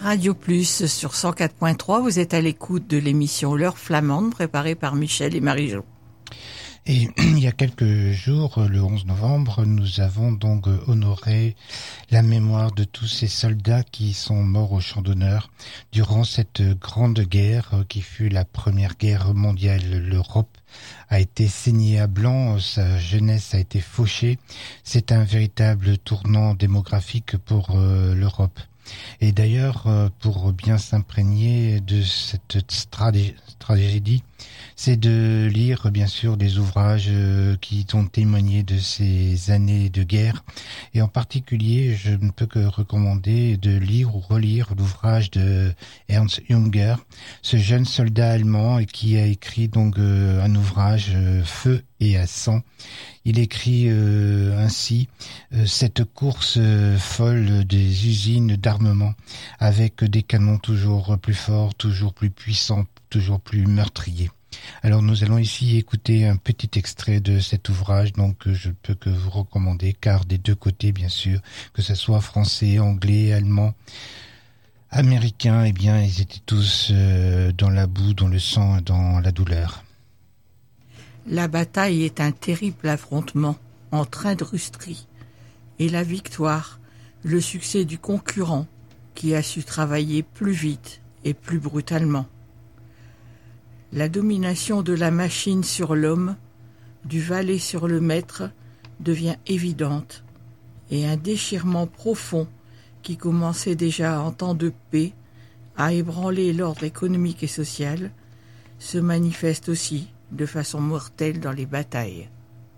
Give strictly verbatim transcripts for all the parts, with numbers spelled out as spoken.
Radio Plus sur cent quatre point trois, vous êtes à l'écoute de l'émission L'heure flamande préparée par Michel et Marie-Jo. Et il y a quelques jours, le onze novembre, nous avons donc honoré la mémoire de tous ces soldats qui sont morts au champ d'honneur durant cette grande guerre qui fut la première guerre mondiale. L'Europe a été saignée à blanc, sa jeunesse a été fauchée. C'est un véritable tournant démographique pour euh, l'Europe. Et d'ailleurs, pour bien s'imprégner de cette tragédie, c'est de lire bien sûr des ouvrages qui ont témoigné de ces années de guerre. Et en particulier, je ne peux que recommander de lire ou relire l'ouvrage de Ernst Junger, ce jeune soldat allemand qui a écrit donc un ouvrage Feu et à sang. Il écrit euh, ainsi euh, cette course euh, folle des usines d'armement avec des canons toujours plus forts, toujours plus puissants, toujours plus meurtriers. Alors nous allons ici écouter un petit extrait de cet ouvrage, donc je ne peux que vous recommander, car des deux côtés bien sûr, que ce soit français, anglais, allemand, américain, eh bien ils étaient tous euh, dans la boue, dans le sang, dans la douleur. La bataille est un terrible affrontement entre industrie et la victoire, le succès du concurrent qui a su travailler plus vite et plus brutalement. La domination de la machine sur l'homme, du valet sur le maître, devient évidente et un déchirement profond qui commençait déjà en temps de paix à ébranler l'ordre économique et social se manifeste aussi de façon mortelle dans les batailles.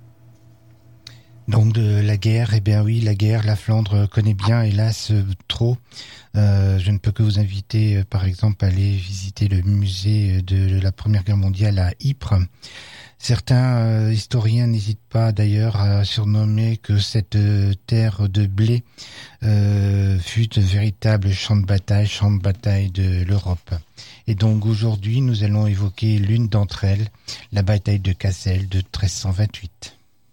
Donc de la guerre, eh bien oui, la guerre, la Flandre connaît bien, hélas, trop. Euh, je ne peux que vous inviter, par exemple, à aller visiter le musée de la Première Guerre mondiale à Ypres. Certains euh, historiens n'hésitent pas d'ailleurs à surnommer que cette euh, terre de blé euh, fut un véritable champ de bataille, champ de bataille de l'Europe. Et donc aujourd'hui, nous allons évoquer l'une d'entre elles, la bataille de Cassel de treize cent vingt-huit.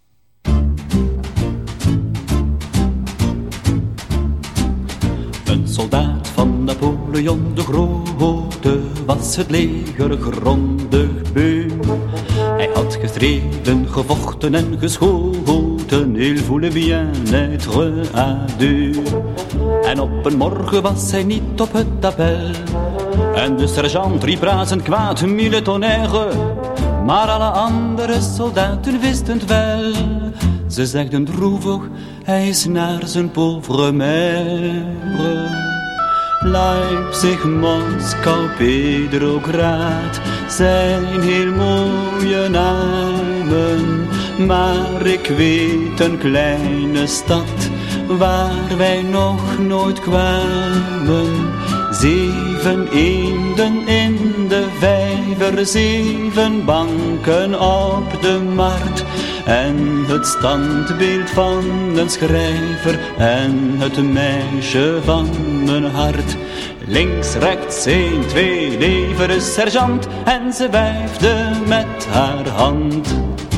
Een soldaat van Napoleon de Grote was het leger grondig beu. Hij had gestreden, gevochten en geschoten, il voulait bien être à deux. En op een morgen was hij niet op het tabel, en de sergeant riep razend kwaad, mille tonnerre. Maar alle andere soldaten wisten het wel. Ze zegden droevig, hij is naar zijn pauvre mère. Leipzig, Moskou, Petrograd zijn heel mooie namen. Maar ik weet een kleine stad waar wij nog nooit kwamen. Zeven eenden in de vijver, zeven banken op de markt. En het standbeeld van een schrijver en het meisje van mijn hart. Links, rechts, één, twee, leveren sergeant en ze wuifde met haar hand.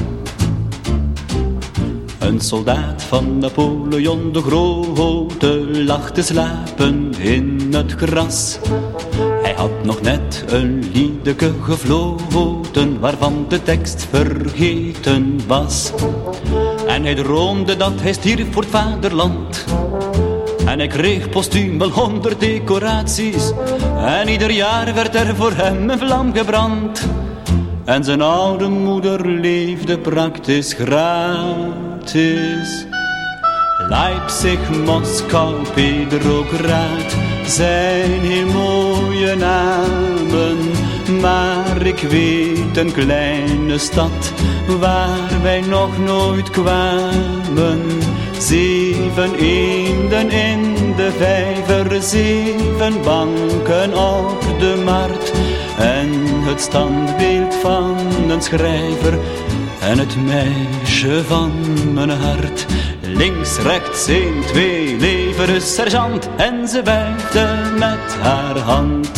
Een soldaat van Napoleon de Grote lag te slapen in het gras. Hij had nog net een liedeke gefloten waarvan de tekst vergeten was. En hij droomde dat hij stierf voor het vaderland. En hij kreeg postuum wel honderd decoraties. En ieder jaar werd er voor hem een vlam gebrand. En zijn oude moeder leefde praktisch gratis. Leipzig, Moskou, Petrograd zijn heel mooie namen. Maar ik weet een kleine stad waar wij nog nooit kwamen. Zeven eenden in de vijver, zeven banken op de markt. En het standbeeld van een schrijver en het meisje van mijn hart. Links, rechts, één, twee, leveren sergeant en ze wuifde met haar hand.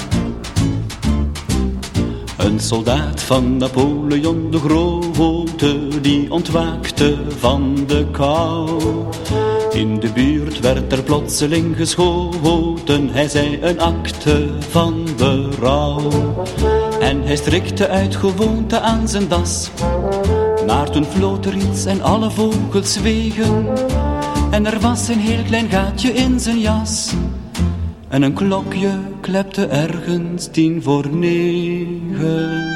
Een soldaat van Napoleon de Grote, die ontwaakte van de kou. In de buurt werd er plotseling geschoten. Hij zei een akte van berouw. En hij strikte uit gewoonte aan zijn das. Maar toen floot er iets en alle vogels zwegen. En er was een heel klein gaatje in zijn jas. En een klokje klepte ergens tien voor negen.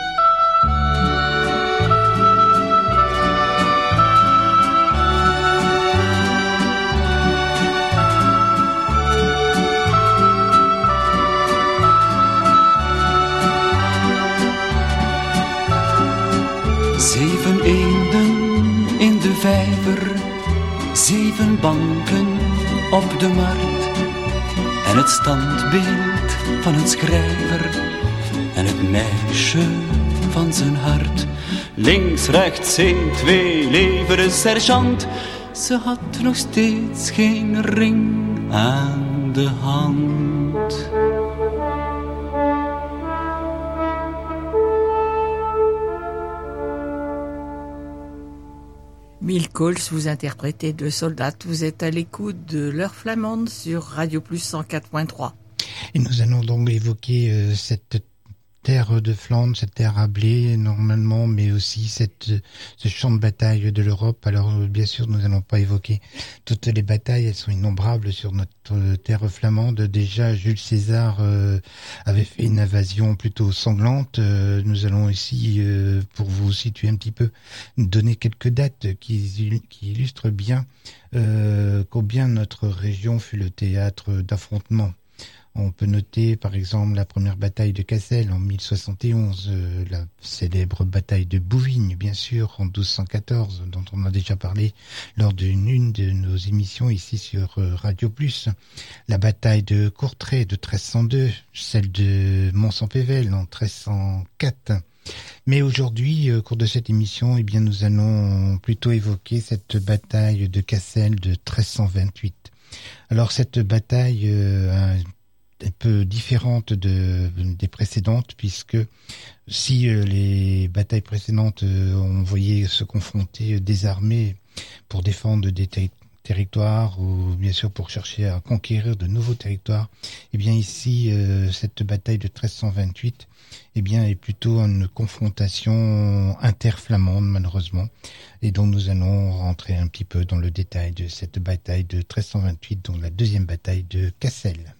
Zeven eenden in de vijver, zeven banken op de markt. En het standbeeld van een schrijver en het meisje van zijn hart. Links, rechts, één, twee, leveren sergeant. Ze had nog steeds geen ring aan de hand. Mille Cols, vous interprétez deux soldats. Vous êtes à l'écoute de l'heure flamande sur Radio Plus cent quatre point trois. Et nous allons donc évoquer euh, cette terre de Flandre, cette terre à blé normalement, mais aussi cette, ce champ de bataille de l'Europe. Alors bien sûr, nous n'allons pas évoquer toutes les batailles, elles sont innombrables sur notre terre flamande. Déjà, Jules César euh, avait fait une invasion plutôt sanglante. Euh, nous allons aussi, euh, pour vous situer un petit peu, donner quelques dates qui, qui illustrent bien euh, combien notre région fut le théâtre d'affrontements. On peut noter par exemple la première bataille de Cassel en mille soixante et onze, euh, la célèbre bataille de Bouvines bien sûr en douze cent quatorze, dont on a déjà parlé lors d'une une de nos émissions ici sur euh, Radio Plus. La bataille de Courtrai de treize cent deux, celle de Mons-en-Pévèle en treize cent quatre. Mais aujourd'hui, au cours de cette émission, eh bien, nous allons plutôt évoquer cette bataille de Cassel de treize cent vingt-huit. Alors cette bataille euh, un peu différente de, des précédentes, puisque si euh, les batailles précédentes, euh, on voyait se confronter des armées pour défendre des ter- territoires ou bien sûr pour chercher à conquérir de nouveaux territoires, eh bien ici, euh, cette bataille de treize cent vingt-huit eh bien, est plutôt une confrontation interflamande, malheureusement. Et donc, nous allons rentrer un petit peu dans le détail de cette bataille de treize cent vingt-huit, donc la deuxième bataille de Cassel.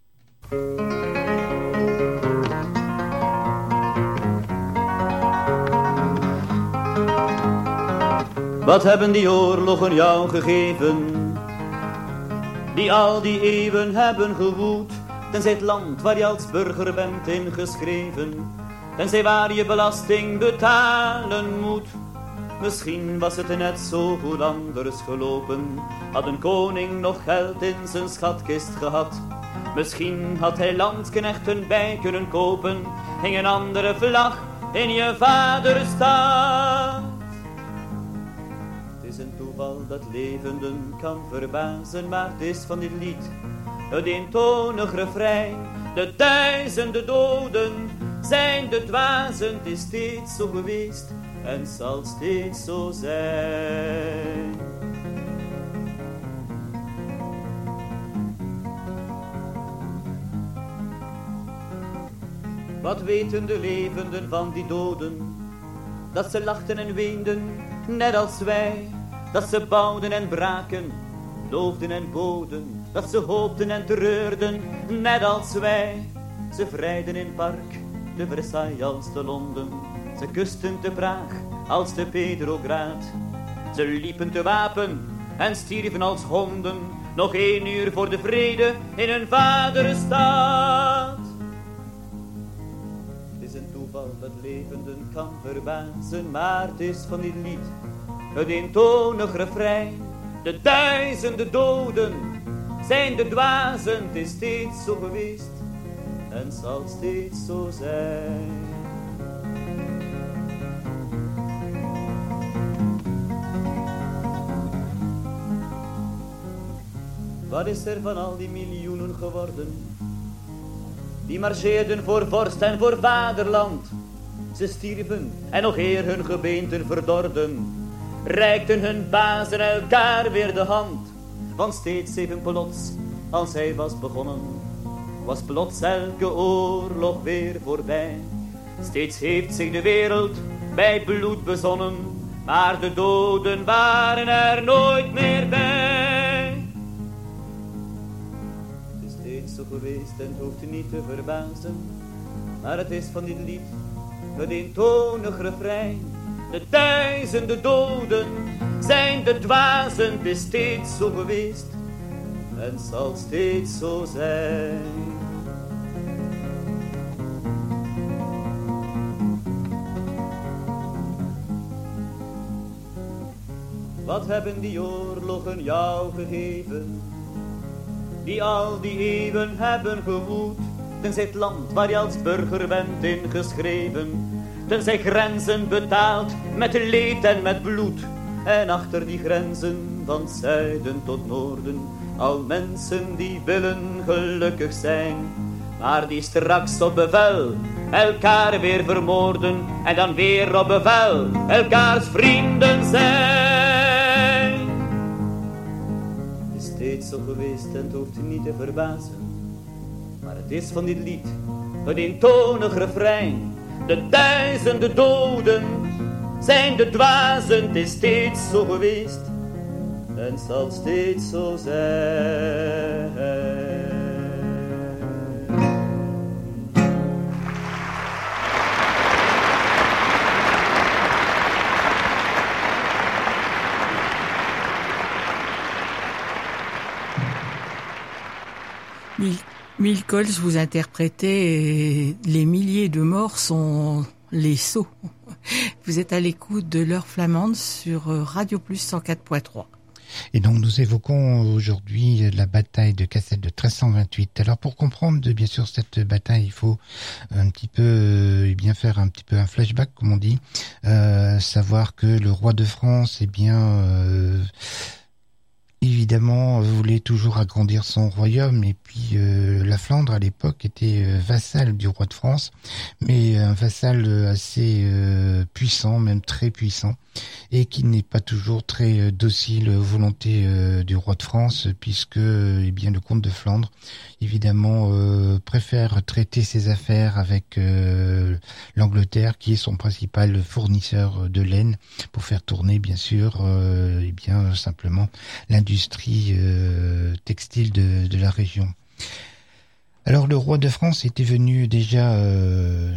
Wat hebben die oorlogen jou gegeven, die al die eeuwen hebben gewoed, tenzij het land waar je als burger bent ingeschreven, tenzij waar je belasting betalen moet. Misschien was het net zo goed anders gelopen, had een koning nog geld in zijn schatkist gehad. Misschien had hij landsknechten bij kunnen kopen, hing een andere vlag in je vaderstad. Het is een toeval dat levenden kan verbazen, maar het is van dit lied het eentonig refrein. De duizenden doden zijn de dwazen, het is steeds zo geweest en zal steeds zo zijn. Wat weten de levenden van die doden? Dat ze lachten en weenden, net als wij. Dat ze bouwden en braken, loofden en boden. Dat ze hoopten en treurden, net als wij. Ze vrijden in Park, te Versailles als te Londen. Ze kusten te Praag als te Petrograd. Ze liepen te wapen en stierven als honden. Nog één uur voor de vrede in hun vaderstad. Dat levenden kan verbazen, maar het is van dit lied het eentonig refrein. De duizenden doden zijn de dwazen, het is steeds zo geweest en zal steeds zo zijn. Wat is er van al die miljoenen geworden? Die marcheerden voor vorst en voor vaderland. Ze stierven en nog eer hun gebeenten verdorden, reikten hun bazen elkaar weer de hand. van steeds even plots, als hij was begonnen, was plots elke oorlog weer voorbij. Steeds heeft zich de wereld bij bloed bezonnen, maar de doden waren er nooit meer bij. Het is steeds zo geweest en het hoeft niet te verbazen, maar het is van dit lied het eentonig refrein. De duizenden doden zijn de dwazen, het is steeds zo geweest en zal steeds zo zijn. Wat hebben die oorlogen jou gegeven, die al die eeuwen hebben gewoed? Tenzij het land waar je als burger bent ingeschreven, tenzij grenzen betaald met leed en met bloed. En achter die grenzen van zuiden tot noorden, al mensen die willen gelukkig zijn, maar die straks op bevel elkaar weer vermoorden en dan weer op bevel elkaars vrienden zijn. Het is steeds zo geweest en het hoeft niet te verbazen, maar het is van dit lied het eentonig refrein. De duizenden doden zijn de dwazen, het is steeds zo geweest en zal steeds zo zijn. Mille Cols, vous interprétez Les milliers de morts sont les sots. Vous êtes à l'écoute de l'heure flamande sur Radio Plus cent quatre point trois. Et donc nous évoquons aujourd'hui la bataille de Cassel de treize cent vingt-huit. Alors pour comprendre bien sûr cette bataille, il faut un petit peu euh, bien faire un petit peu un flashback comme on dit, euh, savoir que le roi de France eh bien euh, évidemment voulait toujours agrandir son royaume et puis euh, la Flandre à l'époque était euh, vassale du roi de France, mais un vassal assez euh, puissant, même très puissant, et qui n'est pas toujours très euh, docile aux volontés euh, du roi de France, puisque euh, eh bien le comte de Flandre évidemment euh, préfère traiter ses affaires avec euh, l'Angleterre, qui est son principal fournisseur de laine pour faire tourner bien sûr euh, eh bien simplement l'industrie euh, textile de, de la région. Alors le roi de France était venu déjà euh,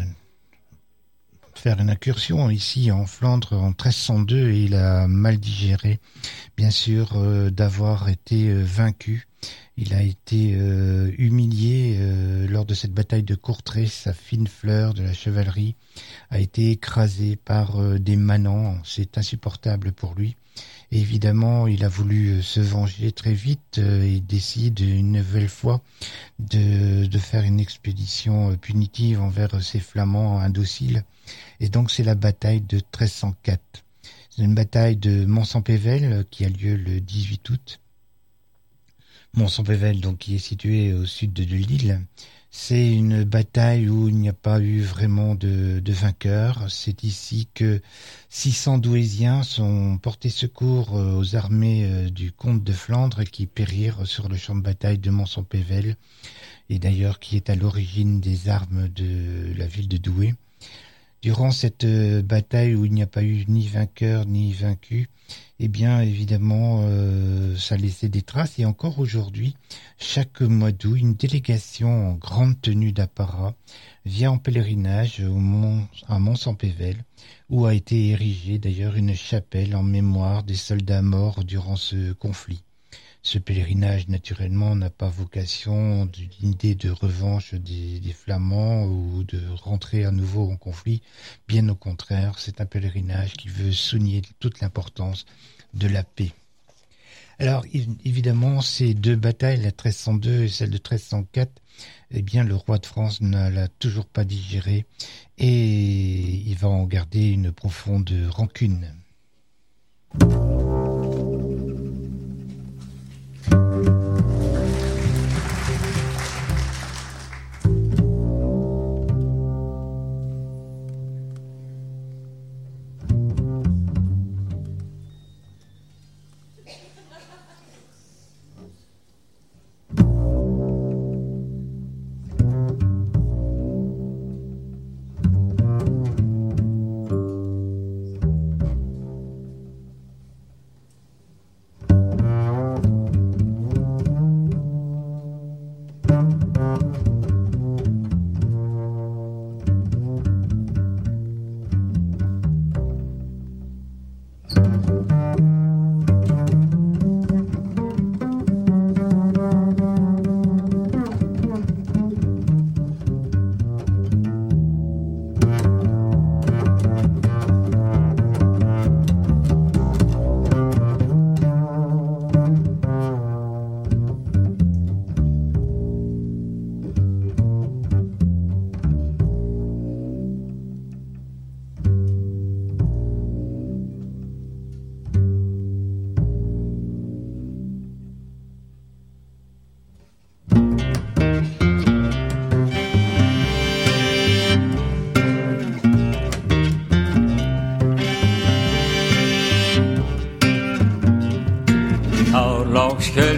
faire une incursion ici en Flandre en treize cent deux et il a mal digéré bien sûr euh, d'avoir été euh, vaincu. Il a été euh, humilié euh, lors de cette bataille de Courtrai. Sa fine fleur de la chevalerie a été écrasée par euh, des manants. C'est insupportable pour lui. Et évidemment, il a voulu se venger très vite euh, et décide une nouvelle fois de, de faire une expédition punitive envers ces Flamands indociles. Et donc c'est la bataille de treize cent quatre. C'est une bataille de Mons-en-Pévèle qui a lieu le dix-huit août. Mons-en-Pévèle, donc, qui est situé au sud de Lille. C'est une bataille où il n'y a pas eu vraiment de, de vainqueur. C'est ici que six cents Douaisiens sont portés secours aux armées du comte de Flandre qui périrent sur le champ de bataille de Mons-en-Pévèle, et d'ailleurs qui est à l'origine des armes de la ville de Douai. Durant cette bataille où il n'y a pas eu ni vainqueur ni vaincu, eh bien évidemment euh, ça laissait des traces, et encore aujourd'hui, chaque mois d'août, une délégation en grande tenue d'apparat vient en pèlerinage au Mont, à Mons-en-Pévèle, où a été érigée d'ailleurs une chapelle en mémoire des soldats morts durant ce conflit. Ce pèlerinage, naturellement, n'a pas vocation d'une idée de revanche des, des Flamands ou de rentrer à nouveau en conflit. Bien au contraire, c'est un pèlerinage qui veut souligner toute l'importance de la paix. Alors, évidemment, ces deux batailles, la treize cent deux et celle de treize cent quatre, eh bien, le roi de France ne l'a toujours pas digéré et il va en garder une profonde rancune.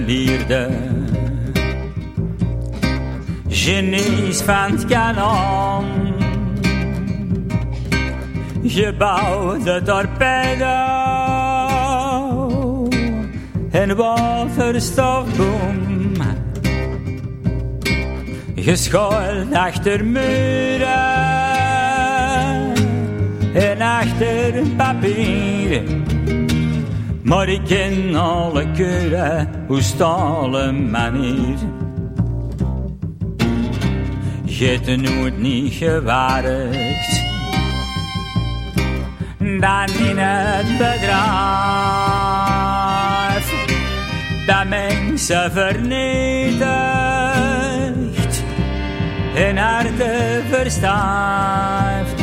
lierde. Genies van het kanon, gebouwde torpedo en waterstofboom, geschoeld achter muren en achter papier. Maar ik ken alle keuren, hoe stalen manier. Je hebt het nooit niet gewerkt, dan in het bedrijf dat mensen vernietigt en harten verstijft.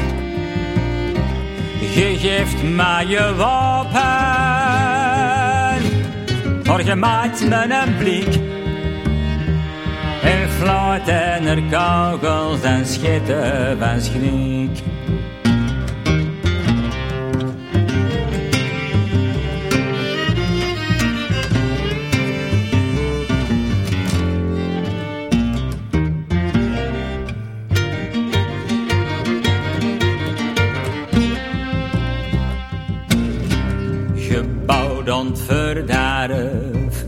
Je geeft mij je wapen, maar je maakt me een blik. En fluiten er kogels en schieten van schrik. Gebouwd ontverderf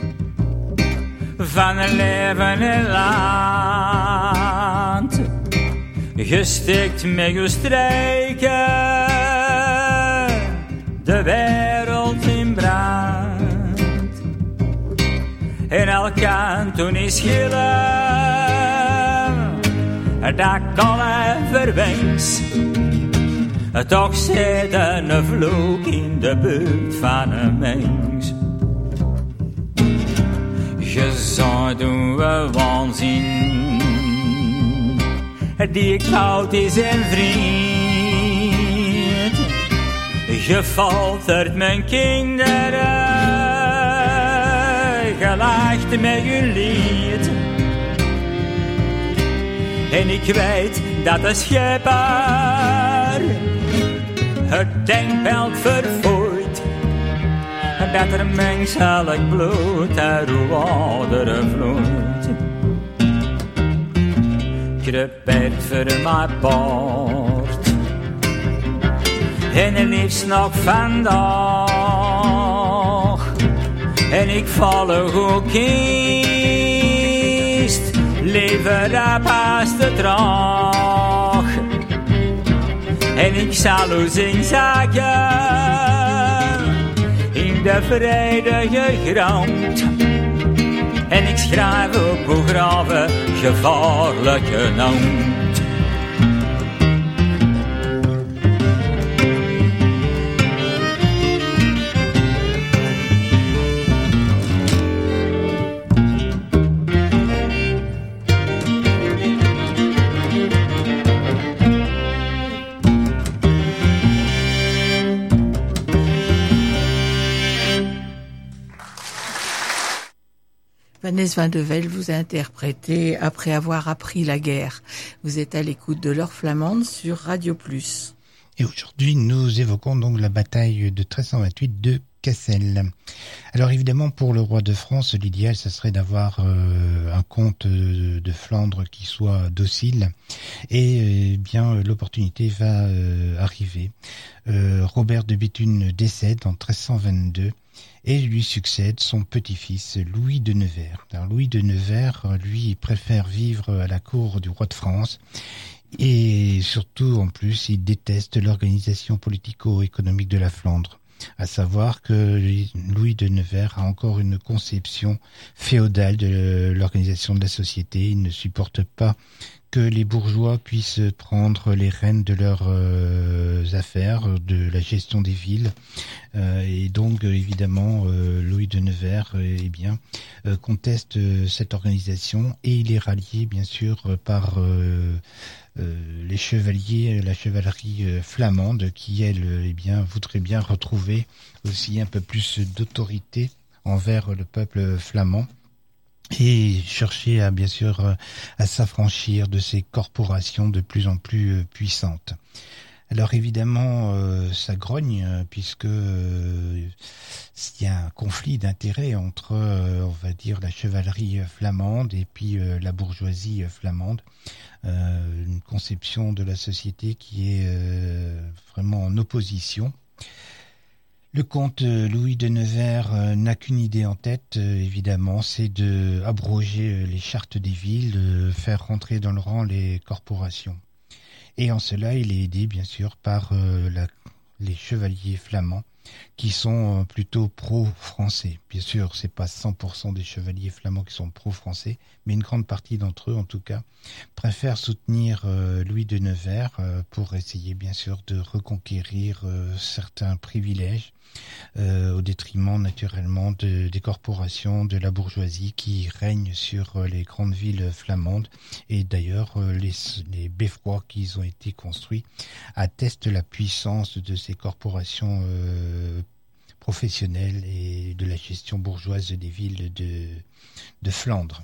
van een leven in land, gestikt met uw streken, de wereld in brand. En elk kan toen is schillen, dat kan verwenst. Toch zit er een vloek in de buurt van een mens. Je zou doen we waanzin, die koud is en vriend. Je foltert mijn kinderen, je lacht met je lied. En ik weet dat de schepper het denkbeeld vervoert, dat er menselijk bloed uit uw aderen vloeit. Krepeert voor mijn poort, en het liefst nog vandaag. En ik val hoe kiest, liever dat pas te traag. En ik zal u zien zagen in de vredige grond. En ik schrijf op uw graven gevaarlijke naam. Vanessa Van de Velde vous a interprété Après avoir appris la guerre. Vous êtes à l'écoute de l'Heure flamande sur Radio Plus. Et aujourd'hui, nous évoquons donc la bataille de treize cent vingt-huit de Cassel. Alors évidemment, pour le roi de France, l'idéal, ce serait d'avoir euh, un comte de, de Flandre qui soit docile. Et euh, bien, l'opportunité va euh, arriver. Euh, Robert de Béthune décède en treize cent vingt-deux. Et lui succède son petit-fils Louis de Nevers. Alors Louis de Nevers, lui, préfère vivre à la cour du roi de France et surtout, en plus, il déteste l'organisation politico-économique de la Flandre. À savoir que Louis de Nevers a encore une conception féodale de l'organisation de la société. Il ne supporte pas que les bourgeois puissent prendre les rênes de leurs euh, affaires, de la gestion des villes. Euh, et donc, euh, évidemment, euh, Louis de Nevers euh, eh bien, euh, conteste euh, cette organisation et il est rallié, bien sûr, par euh, euh, les chevaliers, la chevalerie euh, flamande qui, elle, euh, eh bien, voudrait bien retrouver aussi un peu plus d'autorité envers le peuple flamand. Et chercher à, bien sûr, à s'affranchir de ces corporations de plus en plus puissantes. Alors évidemment, euh, ça grogne puisque euh, il y a un conflit d'intérêts entre, euh, on va dire, la chevalerie flamande et puis euh, la bourgeoisie flamande. Euh, une conception de la société qui est euh, vraiment en opposition. Le comte Louis de Nevers euh, n'a qu'une idée en tête, euh, évidemment, c'est de abroger les chartes des villes, de faire rentrer dans le rang les corporations. Et en cela, il est aidé, bien sûr, par euh, la, les chevaliers flamands, qui sont euh, plutôt pro-français. Bien sûr, c'est pas cent pour cent des chevaliers flamands qui sont pro-français, mais une grande partie d'entre eux, en tout cas, préfèrent soutenir euh, Louis de Nevers euh, pour essayer, bien sûr, de reconquérir euh, certains privilèges, euh, au détriment, naturellement, de, des corporations, de la bourgeoisie qui règne sur euh, les grandes villes flamandes. Et d'ailleurs, euh, les, les beffrois qui ont été construits attestent la puissance de ces corporations euh, professionnelles et de la gestion bourgeoise des villes de, de Flandre.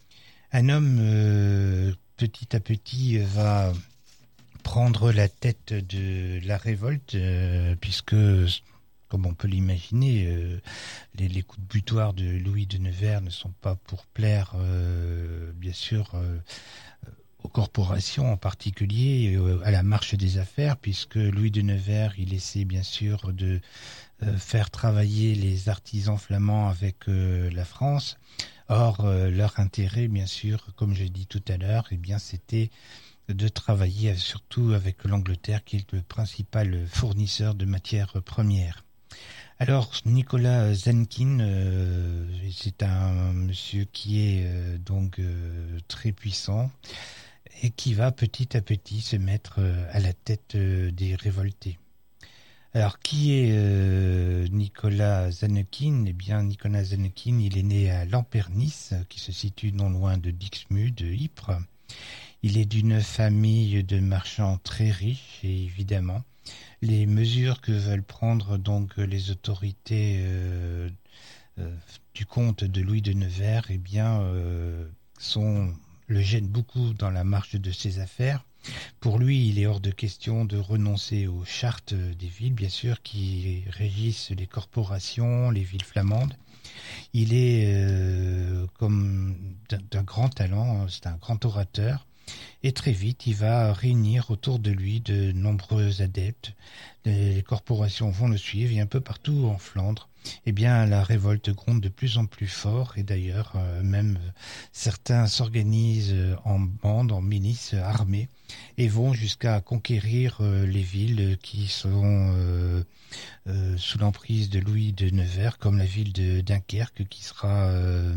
Un homme, euh, petit à petit, va prendre la tête de la révolte, euh, puisque, comme on peut l'imaginer, euh, les, les coups de butoir de Louis de Nevers ne sont pas pour plaire, euh, bien sûr, euh, aux corporations en particulier, euh, à la marche des affaires, puisque Louis de Nevers, il essaie bien sûr de euh, faire travailler les artisans flamands avec euh, la France. Or, euh, leur intérêt, bien sûr, comme je l'ai dit tout à l'heure, eh bien, c'était de travailler surtout avec l'Angleterre, qui est le principal fournisseur de matières premières. Alors, Nicolas Zankin, euh, c'est un monsieur qui est euh, donc euh, très puissant et qui va petit à petit se mettre euh, à la tête euh, des révoltés. Alors, qui est euh, Nicolas Zankin ? Eh bien, Nicolas Zankin, il est né à Lampernis, qui se situe non loin de Dixmude, de Ypres. Il est d'une famille de marchands très riches et évidemment, les mesures que veulent prendre donc les autorités euh, euh, du comte de Louis de Nevers, eh bien, euh, sont, le gênent beaucoup dans la marche de ses affaires. Pour lui, il est hors de question de renoncer aux chartes des villes, bien sûr, qui régissent les corporations, les villes flamandes. Il est euh, comme d'un, d'un grand talent, c'est un grand orateur. Et très vite, il va réunir autour de lui de nombreux adeptes. Les corporations vont le suivre et un peu partout en Flandre, eh bien, la révolte gronde de plus en plus fort. Et d'ailleurs, euh, même euh, certains s'organisent en bandes, en milices armées et vont jusqu'à conquérir euh, les villes qui sont euh, euh, sous l'emprise de Louis de Nevers, comme la ville de Dunkerque, qui sera euh,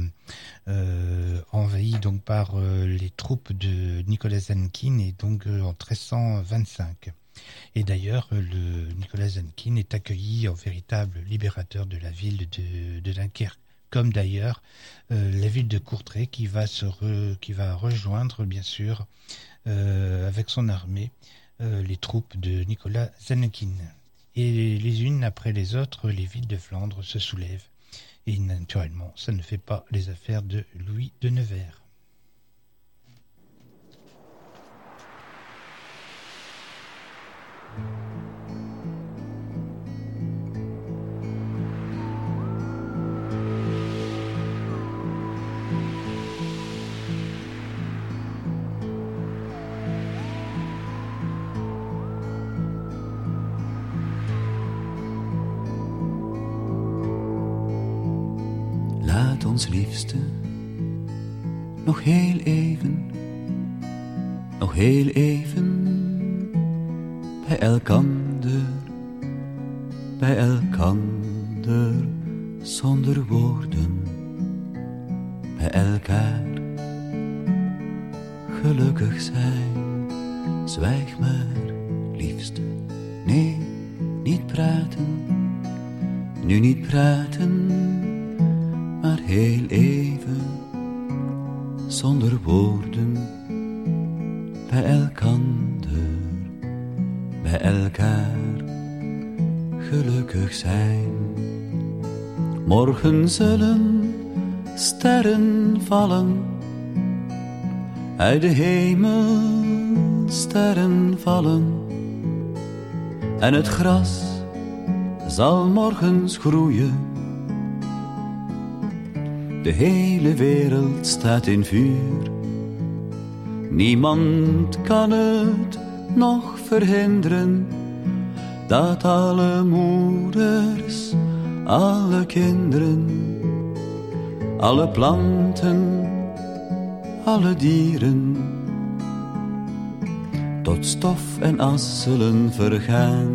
euh, envahie donc par euh, les troupes de Nicolas Zankin, et donc euh, en treize cent vingt-cinq. Et d'ailleurs, le Nicolas Zankin est accueilli en véritable libérateur de la ville de, de Dunkerque, comme d'ailleurs euh, la ville de Courtrai, qui va se re, qui va rejoindre bien sûr euh, avec son armée euh, les troupes de Nicolas Zankin. Et les unes après les autres, les villes de Flandre se soulèvent. Et naturellement, ça ne fait pas les affaires de Louis de Nevers. Laat ons liefste nog heel even, nog heel even bij elkander, bij elkander zonder woorden, bij elkaar gelukkig zijn. Zwijg maar, liefste, nee, niet praten, nu niet praten, maar heel even, zonder woorden, bij elkander, bij elkaar, gelukkig zijn. Morgen zullen sterren vallen, uit de hemel sterren vallen, En het gras zal morgens groeien. De hele wereld staat in vuur. Niemand kan het nog verhinderen, dat alle moeders, alle kinderen, alle planten, alle dieren tot stof en as zullen vergaan.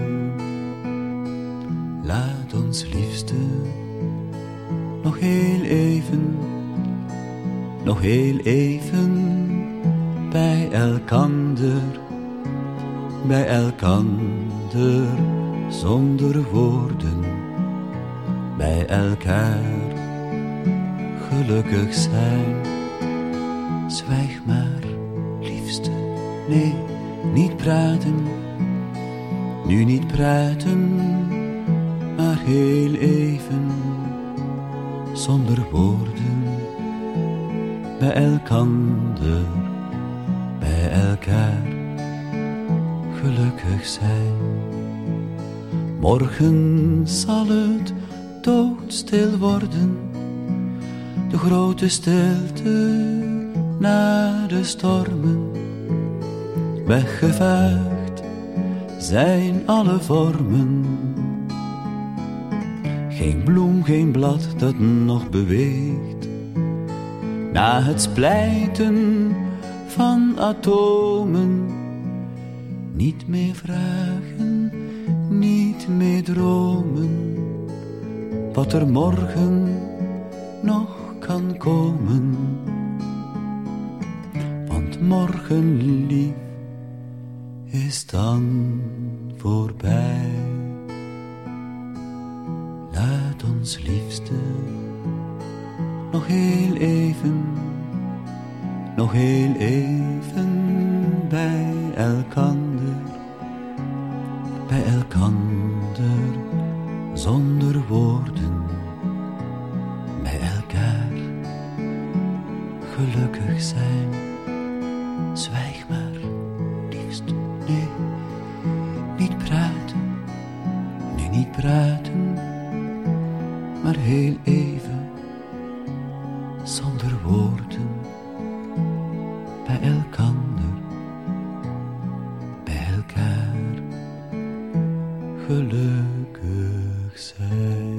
Laat ons liefste nog heel even, nog heel even bij elkander, bij elkander zonder woorden, bij elkaar gelukkig zijn. Zwijg maar, liefste, nee, niet praten, nu niet praten, maar heel even, zonder woorden, bij elkander, bij elkaar gelukkig zijn. Morgen zal het doodstil worden, de grote stilte na de stormen. Weggevaagd zijn alle vormen. Geen bloem, geen blad dat nog beweegt. Na het splijten van atomen. Niet meer vragen, niet meer dromen. Wat er morgen nog kan komen. Want morgen lief is dan voorbij. Laat ons liefste nog heel even, nog heel even bij elkander, bij elkander zonder woorden, bij elkaar gelukkig zijn. Zwijg maar, liefst, nee, niet praten, nu niet praten, maar heel even, zonder woorden, bij elkander, bij elkaar gelukkig zijn.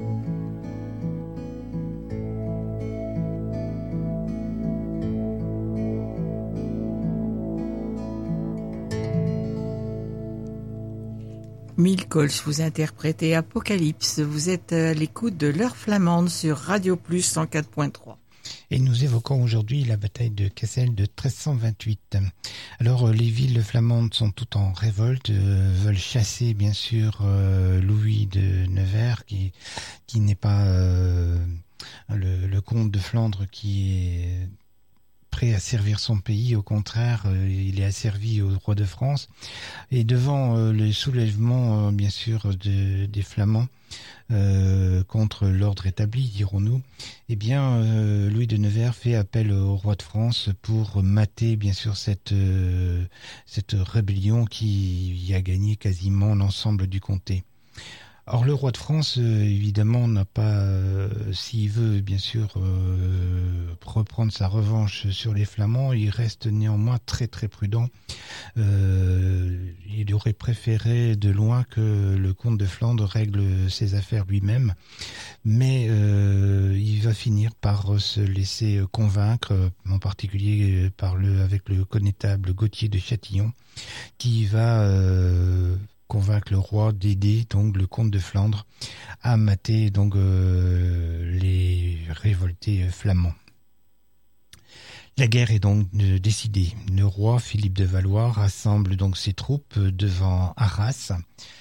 Mille Cols, vous interprétez Apocalypse. Vous êtes à l'écoute de l'heure flamande sur Radio Plus cent quatre point trois. Et nous évoquons aujourd'hui la bataille de Cassel de treize cent vingt-huit. Alors, les villes flamandes sont toutes en révolte, euh, veulent chasser, bien sûr, euh, Louis de Nevers, qui, qui n'est pas euh, le, le comte de Flandre qui est prêt à servir son pays. Au contraire, euh, il est asservi au roi de France. Et devant euh, le soulèvement, euh, bien sûr, de, des Flamands, Euh, contre l'ordre établi, dirons-nous, eh bien, euh, Louis de Nevers fait appel au roi de France pour mater, bien sûr, cette euh, cette rébellion qui a gagné quasiment l'ensemble du comté. Or, le roi de France, euh, évidemment, n'a pas, euh, s'il veut, bien sûr, euh, reprendre sa revanche sur les Flamands, il reste néanmoins très très prudent. Euh, il aurait préféré de loin que le comte de Flandre règle ses affaires lui-même, mais euh, il va finir par se laisser convaincre, en particulier par le avec le connétable Gauthier de Châtillon, qui va euh, convaincre le roi d'aider donc le comte de Flandre à mater donc euh, les révoltés flamands. La guerre est donc décidée. Le roi Philippe de Valois rassemble donc ses troupes devant Arras.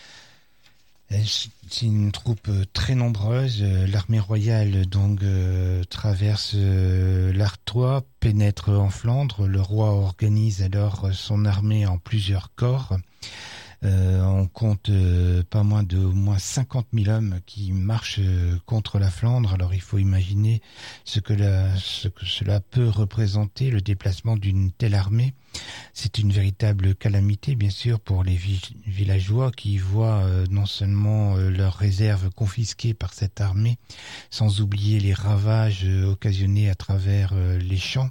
C'est une troupe très nombreuse. L'armée royale donc euh, traverse euh, l'Artois, pénètre en Flandre. Le roi organise alors son armée en plusieurs corps. Euh, on compte euh, pas moins de au moins cinquante mille hommes qui marchent euh, contre la Flandre. Alors il faut imaginer ce que, la, ce que cela peut représenter, le déplacement d'une telle armée. C'est une véritable calamité, bien sûr, pour les vi- villageois qui voient euh, non seulement euh, leurs réserves confisquées par cette armée, sans oublier les ravages euh, occasionnés à travers euh, les champs.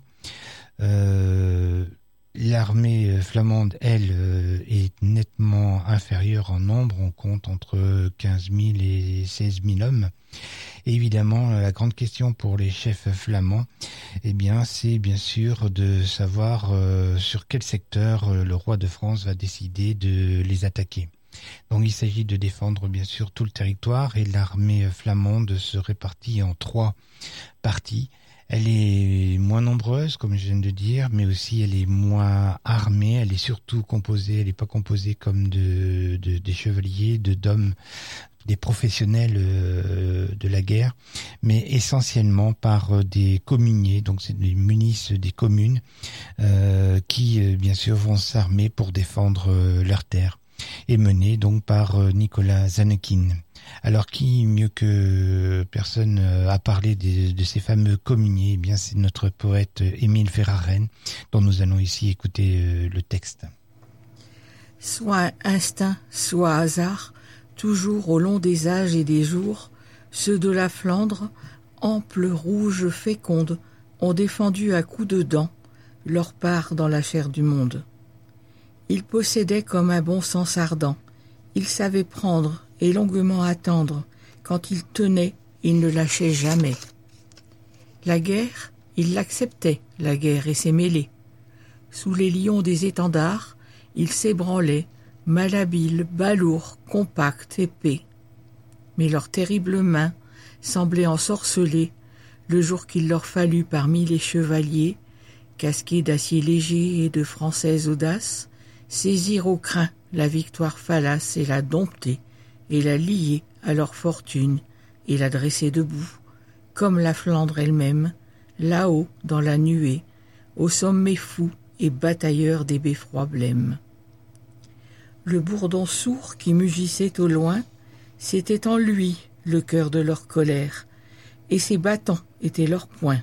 Euh, L'armée flamande, elle, euh, est nettement inférieure en nombre. On compte entre quinze mille et seize mille hommes. Et évidemment, la grande question pour les chefs flamands, eh bien, c'est bien sûr de savoir euh, sur quel secteur euh, le roi de France va décider de les attaquer. Donc, il s'agit de défendre bien sûr tout le territoire, et l'armée flamande se répartit en trois parties. Elle est moins nombreuse, comme je viens de dire, mais aussi elle est moins armée. Elle est surtout composée, elle n'est pas composée comme de, de des chevaliers, de d'hommes, des professionnels euh, de la guerre, mais essentiellement par euh, des communiers. Donc c'est des milices des communes euh, qui, euh, bien sûr, vont s'armer pour défendre euh, leurs terres, et menée donc par euh, Nicolas Zanekin. Alors, qui mieux que personne a parlé de, de ces fameux communiers? Eh bien, c'est notre poète Émile Verhaeren, dont nous allons ici écouter le texte. Soit instinct, soit hasard, toujours au long des âges et des jours, ceux de la Flandre, amples, rouges, fécondes, ont défendu à coups de dents leur part dans la chair du monde. Ils possédaient comme un bon sens ardent, ils savaient prendre et longuement attendre. Quand ils tenaient, ils ne lâchaient jamais. La guerre, ils l'acceptaient, la guerre et ses mêlées. Sous les lions des étendards, ils s'ébranlaient, malhabiles, balourds, compacts, épais. Mais leurs terribles mains semblaient ensorceler le jour qu'il leur fallut parmi les chevaliers, casqués d'acier léger et de française audace, saisir au crin la victoire fallace et la dompter, et la lier à leur fortune, et la dresser debout, comme la Flandre elle-même, là-haut dans la nuée, au sommet fou et batailleur des beffrois blêmes. Le bourdon sourd qui mugissait au loin, c'était en lui le cœur de leur colère, et ses bâtons étaient leurs poings.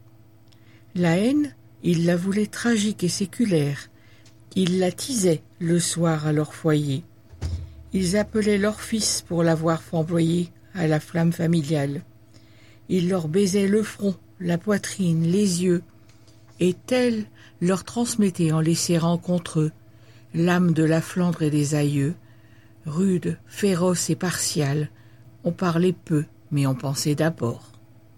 La haine, ils la voulaient tragique et séculaire, ils la tisaient le soir à leur foyer. Ils appelaient leur fils pour l'avoir flamboyé à la flamme familiale. Ils leur baisaient le front, la poitrine, les yeux, et tels leur transmettaient en les serrant contre eux l'âme de la Flandre et des aïeux. Rude, féroce et partiale, on parlait peu, mais on pensait d'abord.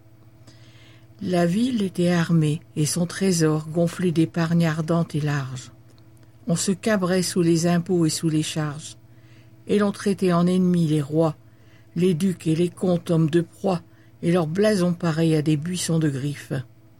La ville était armée et son trésor gonflé d'épargne ardente et large. On se cabrait sous les impôts et sous les charges, et l'on traitait en ennemis les rois, les ducs et les comtes hommes de proie, et leurs blasons pareils à des buissons de griffes.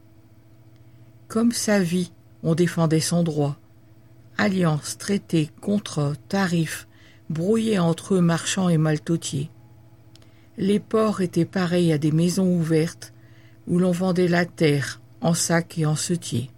Comme sa vie, on défendait son droit. Alliances, traités, contrats, tarifs, brouillés entre eux marchands et maltotiers. Les ports étaient pareils à des maisons ouvertes, où l'on vendait la terre en sacs et en setiers.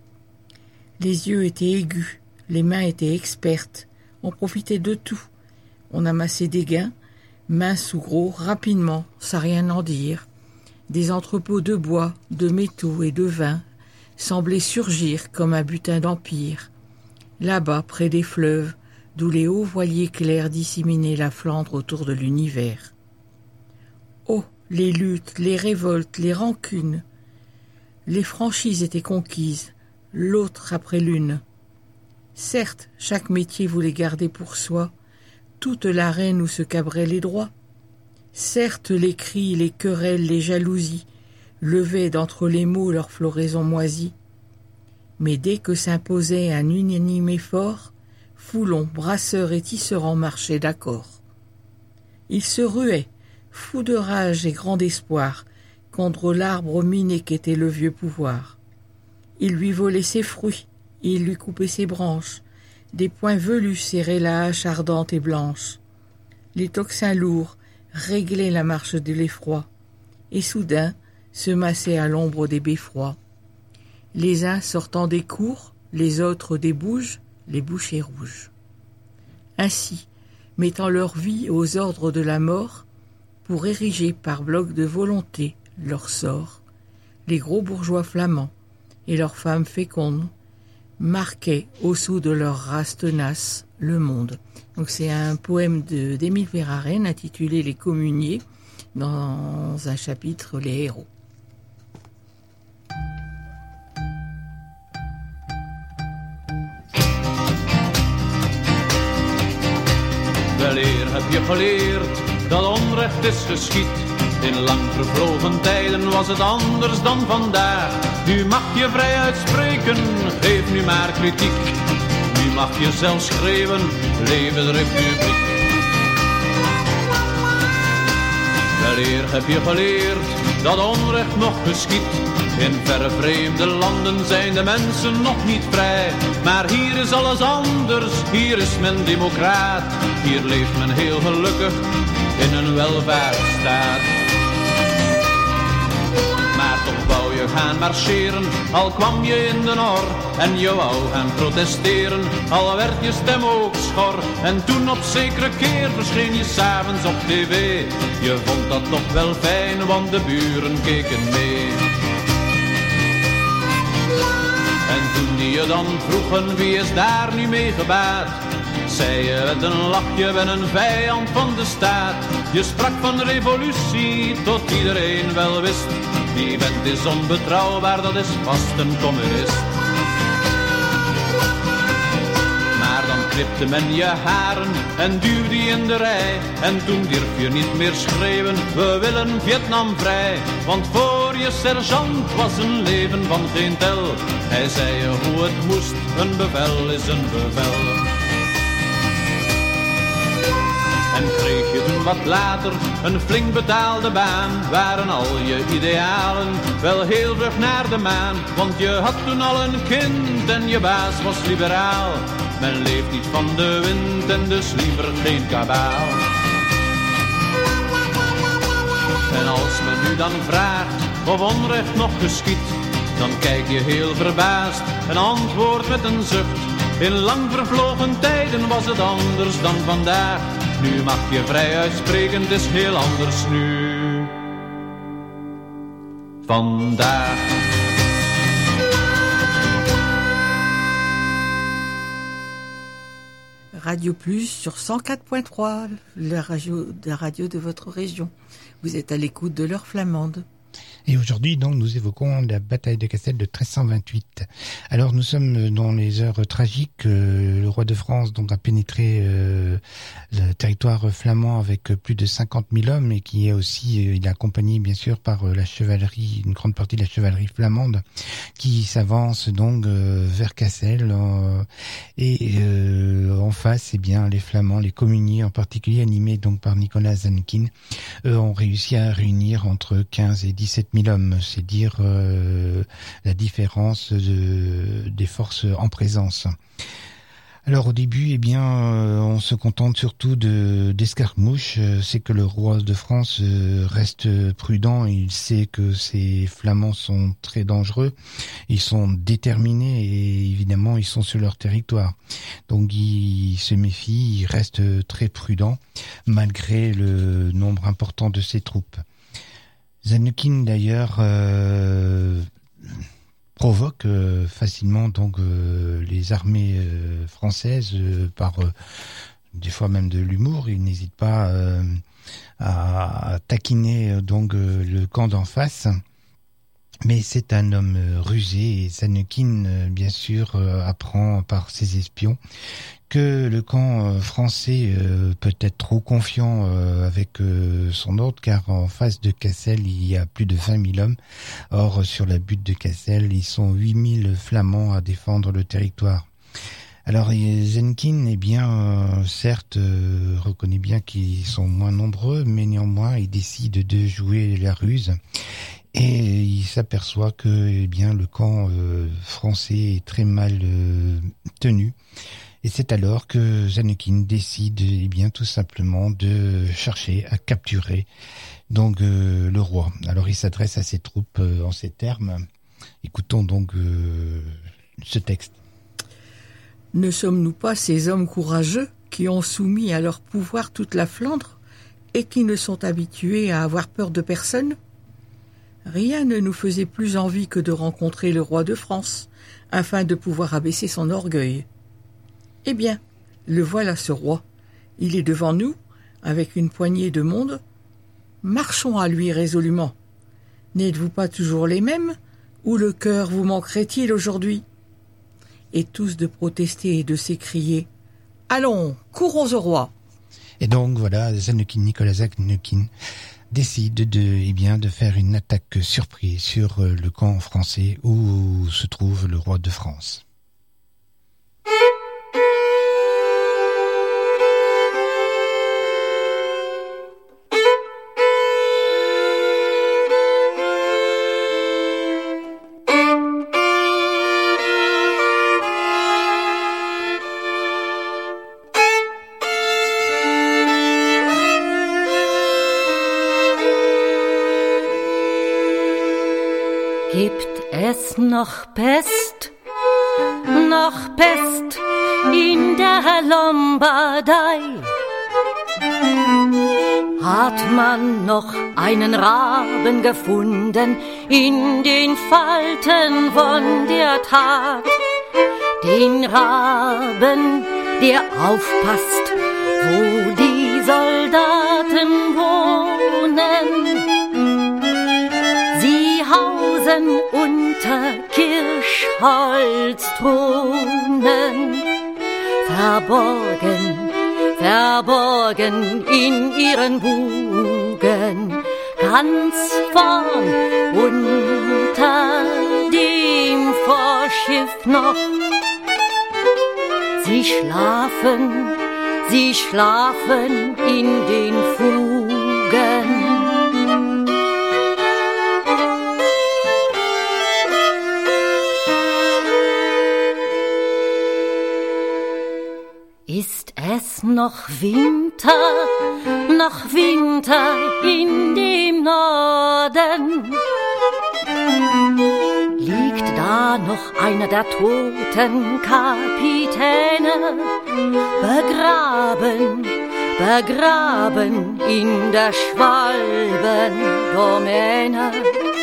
Les yeux étaient aigus, les mains étaient expertes, on profitait de tout. On amassait des gains, minces ou gros, rapidement, sans rien en dire. Des entrepôts de bois, de métaux et de vin semblaient surgir comme un butin d'empire. Là-bas, près des fleuves, d'où les hauts voiliers clairs disséminaient la Flandre autour de l'univers. Oh, les luttes, les révoltes, les rancunes. Les franchises étaient conquises, l'autre après l'une. Certes, chaque métier voulait garder pour soi toute l'arène où se cabraient les droits. Certes, les cris, les querelles, les jalousies levaient d'entre les mots leur floraison moisie. Mais dès que s'imposait un unanime effort, foulons, brasseurs et tisserands marchaient d'accord. Ils se ruaient, fous de rage et grand d'espoir, contre l'arbre miné qu'était le vieux pouvoir. Ils lui volaient ses fruits, ils lui coupaient ses branches, des poings velus serraient la hache ardente et blanche. Les tocsins lourds réglaient la marche de l'effroi, et soudain se massaient à l'ombre des beffrois. Les uns sortant des cours, les autres des bouges, les bouchers rouges. Ainsi, mettant leur vie aux ordres de la mort, pour ériger par bloc de volonté leur sort, les gros bourgeois flamands et leurs femmes fécondes marquaient au sceau de leur race tenace le monde. Donc c'est un poème de, d'Émile Verhaeren intitulé Les Communiers, dans un chapitre Les Héros. Weleer heb je geleerd dat onrecht is geschied. In lang vervlogen tijden was het anders dan vandaag. Nu mag je vrij uitspreken, geef nu maar kritiek. Nu mag je zelfs schreeuwen, leven de republiek. Weleer heb je geleerd dat onrecht nog geschiedt. In verre vreemde landen zijn de mensen nog niet vrij. Maar hier is alles anders, hier is men democraat. Hier leeft men heel gelukkig in een welvaartsstaat. Maar toch wou je gaan marcheren, al kwam je in de nor. En je wou gaan protesteren, al werd je stem ook schor. En toen op zekere keer verscheen je s'avonds op tv. Je vond dat toch wel fijn, want de buren keken mee. En toen die je dan vroegen, wie is daar nu mee gebaat? Zei je met een lachje, ben een vijand van de staat. Je sprak van revolutie, tot iedereen wel wist. Die vent is onbetrouwbaar, dat is vast een communist. Maar dan knipte men je haren en duwde je in de rij. En toen durf je niet meer schreeuwen, we willen Vietnam vrij. Want voor je sergeant was een leven van geen tel. Hij zei je hoe het moest, een bevel is een bevel. En kreeg je toen wat later een flink betaalde baan. Waren al je idealen wel heel vlug naar de maan. Want je had toen al een kind en je baas was liberaal. Men leeft niet van de wind en dus liever geen kabaal. En als men nu dan vraagt of onrecht nog geschiedt, dan kijk je heel verbaasd en antwoordt met een zucht. In lang vervlogen tijden was het anders dan vandaag. Nu mag je vrij uitspreken, het is heel anders nu. Vandaag. Radio Plus sur cent quatre point trois, la radio, la radio de votre région. Vous êtes à l'écoute de l'heure flamande. Et aujourd'hui, donc, nous évoquons la bataille de Cassel de treize cent vingt-huit. Alors, nous sommes dans les heures tragiques. Euh, le roi de France, donc, a pénétré euh, le territoire flamand avec plus de cinquante mille hommes et qui est aussi, euh, il est accompagné, bien sûr, par euh, la chevalerie, une grande partie de la chevalerie flamande qui s'avance, donc, euh, vers Cassel. Euh, et euh, en face, eh bien, les Flamands, les communiers en particulier, animés, donc, par Nicolas Zannekin, euh, ont réussi à réunir entre quinze et dix-sept mille hommes, c'est dire euh, la différence de, des forces en présence. Alors au début, eh bien, euh, on se contente surtout de d'escarmouches. C'est que le roi de France euh, reste prudent. Il sait que ces Flamands sont très dangereux. Ils sont déterminés et évidemment, ils sont sur leur territoire. Donc il, il se méfie, il reste très prudent malgré le nombre important de ses troupes. Zannekin d'ailleurs euh, provoque euh, facilement donc euh, les armées euh, françaises euh, par euh, des fois même de l'humour. Il n'hésite pas euh, à, à taquiner euh, donc euh, le camp d'en face. Mais c'est un homme euh, rusé et Zannekin, euh, bien sûr, euh, apprend par ses espions que le camp euh, français euh, peut être trop confiant euh, avec euh, son ordre, car en face de Cassel, il y a plus de vingt mille hommes. Or, sur la butte de Cassel, ils sont huit mille Flamands à défendre le territoire. Alors, Zannekin, eh bien, euh, certes, euh, reconnaît bien qu'ils sont moins nombreux, mais néanmoins, il décide de jouer la ruse. Et il s'aperçoit que, eh bien, le camp euh, français est très mal euh, tenu. Et c'est alors que Zannekin décide, eh bien, tout simplement de chercher à capturer donc euh, le roi. Alors il s'adresse à ses troupes euh, en ces termes. Écoutons donc euh, ce texte. Ne sommes-nous pas ces hommes courageux qui ont soumis à leur pouvoir toute la Flandre et qui ne sont habitués à avoir peur de personne ? Rien ne nous faisait plus envie que de rencontrer le roi de France, afin de pouvoir abaisser son orgueil. Eh bien, le voilà ce roi. Il est devant nous, avec une poignée de monde. Marchons à lui résolument. N'êtes-vous pas toujours les mêmes, ou le cœur vous manquerait-il aujourd'hui ? Et tous de protester et de s'écrier « Allons, courons au roi !» Et donc voilà, Zannekin, Nicolas Zannekin décide de, eh bien, de faire une attaque surprise sur le camp français où se trouve le roi de France. Gibt es noch Pest, noch Pest in der Lombardei? Hat man noch einen Raben gefunden in den Falten von der Tat? Den Raben, der aufpasst, wo die Soldaten wohnen. Sie hausen unter Kirschholzthronen, verborgen, verborgen in ihren Bugen, ganz vorn unter dem Vorschiff noch. Sie schlafen, sie schlafen in den Fugen. Ist es noch Winter, noch Winter in dem Norden? Liegt da noch einer der toten Kapitäne, begraben, begraben in der Schwalbendomäne?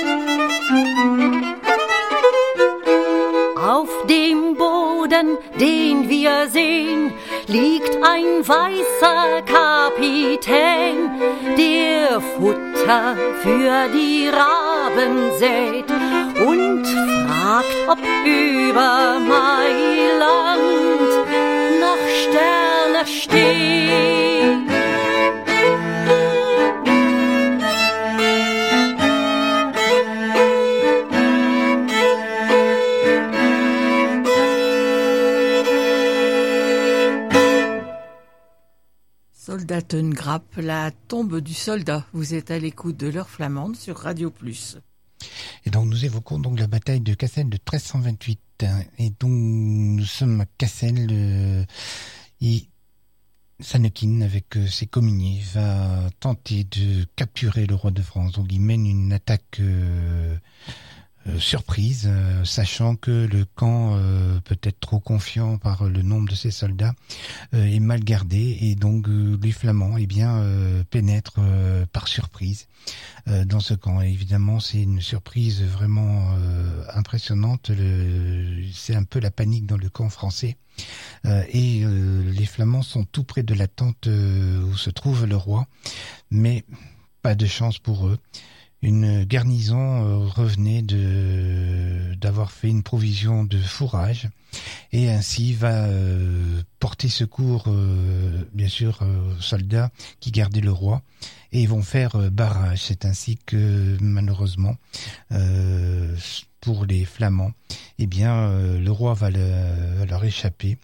Auf dem Boden, den wir sehen, liegt ein weißer Kapitän, der Futter für die Raben sät und fragt, ob über Mailand noch Sterne stehen. Soldatengrappe, la tombe du soldat. Vous êtes à l'écoute de l'heure flamande sur Radio Plus. Et donc nous évoquons donc la bataille de Cassel de treize cent vingt-huit. Et donc nous sommes à Cassel euh, et Zannekin avec euh, ses communiers va tenter de capturer le roi de France. Donc il mène une attaque euh, euh, surprise, euh, sachant que le camp, euh, peut-être trop confiant par le nombre de ses soldats, euh, est mal gardé et donc euh, les Flamands eh bien euh, pénètrent euh, par surprise euh, dans ce camp. Et évidemment, c'est une surprise vraiment euh, impressionnante. Le, c'est un peu la panique dans le camp français. Euh, et euh, les Flamands sont tout près de la tente euh, où se trouve le roi, mais pas de chance pour eux. Une garnison euh, revenait de d'avoir fait une provision de fourrage et ainsi va euh, porter secours euh, bien sûr euh, aux soldats qui gardaient le roi et ils vont faire euh, barrage. C'est ainsi que malheureusement euh, pour les Flamands, eh bien euh, le roi va, le, va leur échapper.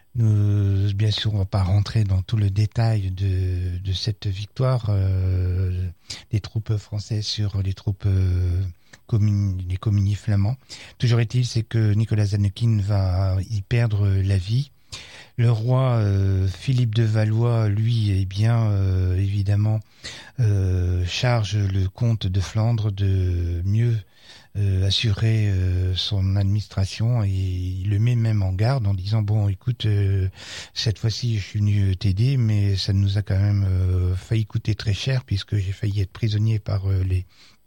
Nous, bien sûr, on va pas rentrer dans tout le détail de, de cette victoire euh, des troupes françaises sur les troupes euh, communi- les communis flamands. Toujours est-il, c'est que Nicolas Zannekin va y perdre la vie. Le roi euh, Philippe de Valois, lui, eh bien, euh, évidemment, euh, charge le comte de Flandre de mieux Euh, assurer euh, son administration et il le met même en garde en disant bon écoute euh, cette fois-ci je suis venu t'aider mais ça nous a quand même euh, failli coûter très cher puisque j'ai failli être prisonnier par euh, les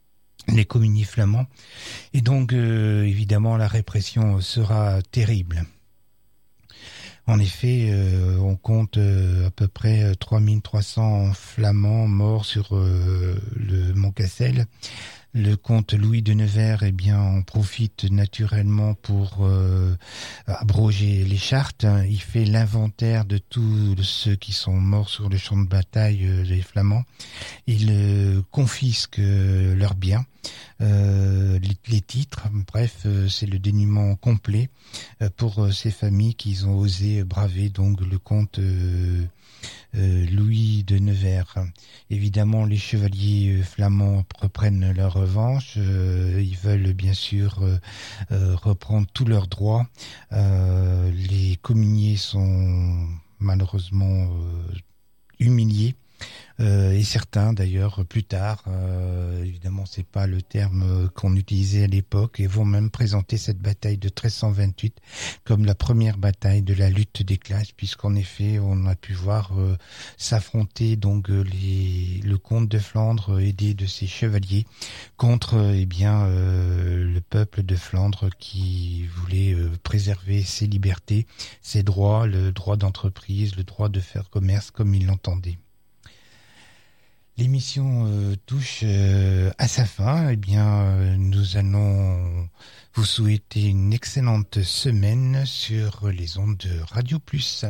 les communiers flamands. Et donc, euh, évidemment, la répression sera terrible. En effet, euh, on compte euh, à peu près trois mille trois cents Flamands morts sur euh, le Mont Cassel. Le comte Louis de Nevers, eh bien, en profite naturellement pour euh, abroger les chartes. Il fait l'inventaire de tous ceux qui sont morts sur le champ de bataille, euh, les Flamands. Il euh, confisque euh, leurs biens, euh, les, les titres. Bref, euh, c'est le dénuement complet euh, pour euh, ces familles qui ont osé braver donc le comte euh, euh, Louis de Nevers. Évidemment, les chevaliers flamands reprennent leur revanche. Euh, ils veulent bien sûr euh, euh, reprendre tous leurs droits. Euh, les communiers sont malheureusement euh, humiliés. Euh, et certains d'ailleurs plus tard, euh, évidemment c'est pas le terme qu'on utilisait à l'époque, et vont même présenter cette bataille de treize cent vingt-huit comme la première bataille de la lutte des classes, puisqu'en effet on a pu voir euh, s'affronter donc les, le comte de Flandre aidé de ses chevaliers contre euh, eh bien euh, le peuple de Flandre qui voulait euh, préserver ses libertés, ses droits, le droit d'entreprise, le droit de faire commerce comme il l'entendait. L'émission euh, touche euh, à sa fin. Eh bien, euh, nous allons vous souhaiter une excellente semaine sur les ondes de Radio Plus.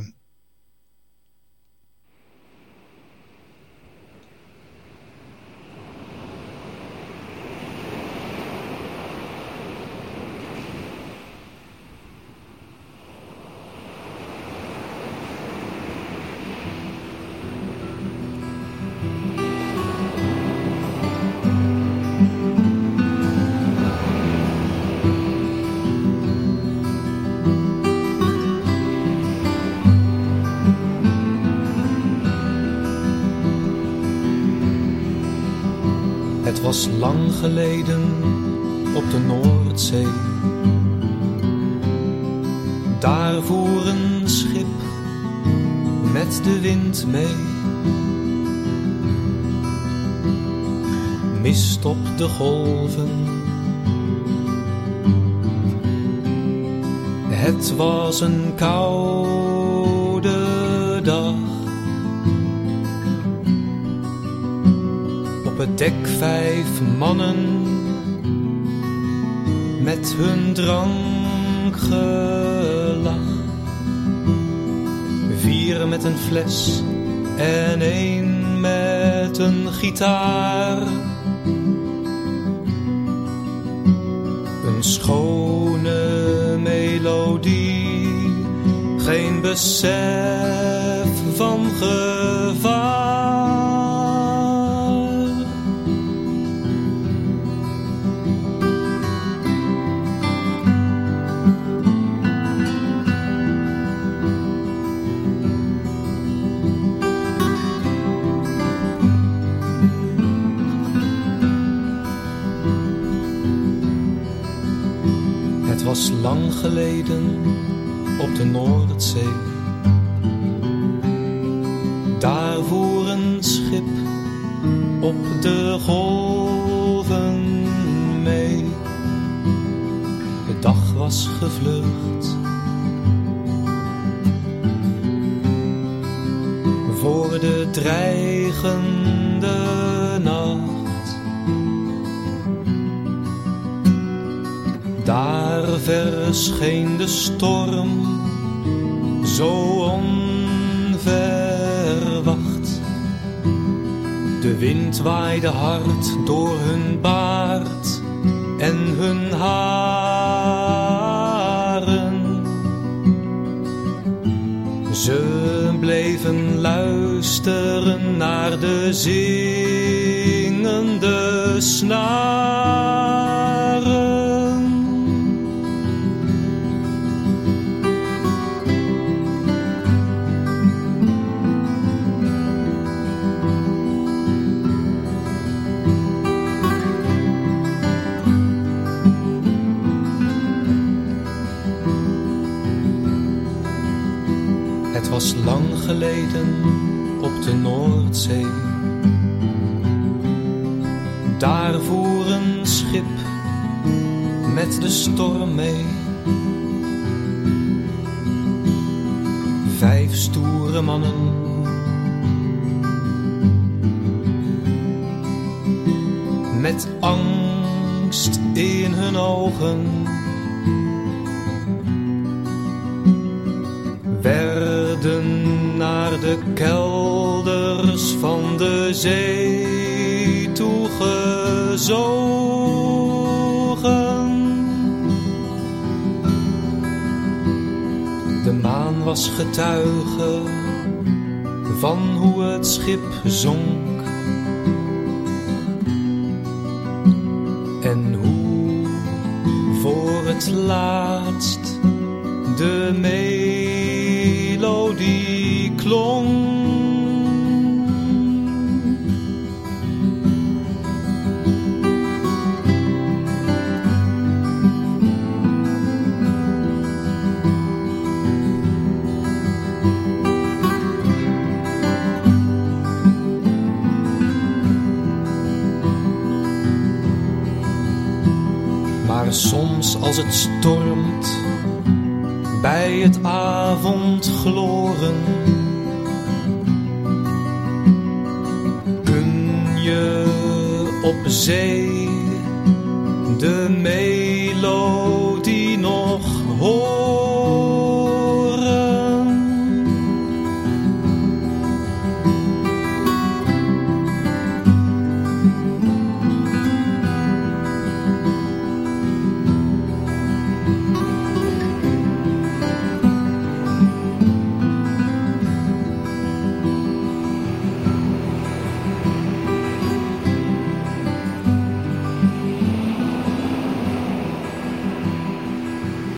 Het was lang geleden op de Noordzee. Daar voer een schip met de wind mee. Mist op de golven. Het was een koude dag. Op het dek vijf mannen met hun drankgelach. Vier met een fles en één met een gitaar. Een schone melodie, geen besef van gevaar. Het was lang geleden op de Noordzee. Daar voer een schip op de golven mee. De dag was gevlucht voor de dreigende nacht. Daar verscheen de storm zo onverwacht. De wind waaide hard door hun baard en hun haren. Ze bleven luisteren naar de zingende snaren. Het was lang geleden op de Noordzee. Daar voer een schip met de storm mee. Vijf stoere mannen. Met angst in hun ogen. Werden naar de kelders van de zee toegezogen. De maan was getuige van hoe het schip zonk. En hoe voor het laatst de melodie klonk. Maar soms als het stormt bij het avondgloren, kun je op zee de melodie